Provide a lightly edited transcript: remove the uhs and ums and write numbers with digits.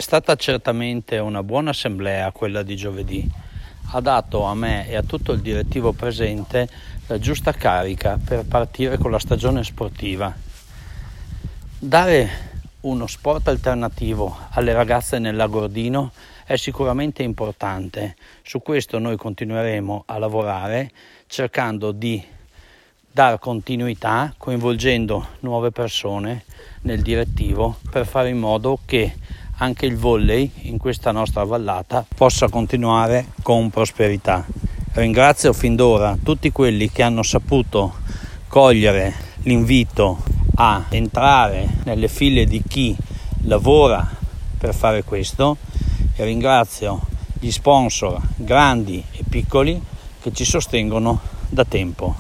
stata certamente una buona assemblea quella di giovedì. Ha dato a me e a tutto il direttivo presente la giusta carica per partire con la stagione sportiva. Dare uno sport alternativo alle ragazze nell'Agordino è sicuramente importante. Su questo noi continueremo a lavorare cercando di dar continuità, coinvolgendo nuove persone nel direttivo per fare in modo che anche il volley in questa nostra vallata possa continuare con prosperità. Ringrazio fin d'ora tutti quelli che hanno saputo cogliere l'invito a entrare nelle file di chi lavora per fare questo e ringrazio gli sponsor grandi e piccoli che ci sostengono da tempo.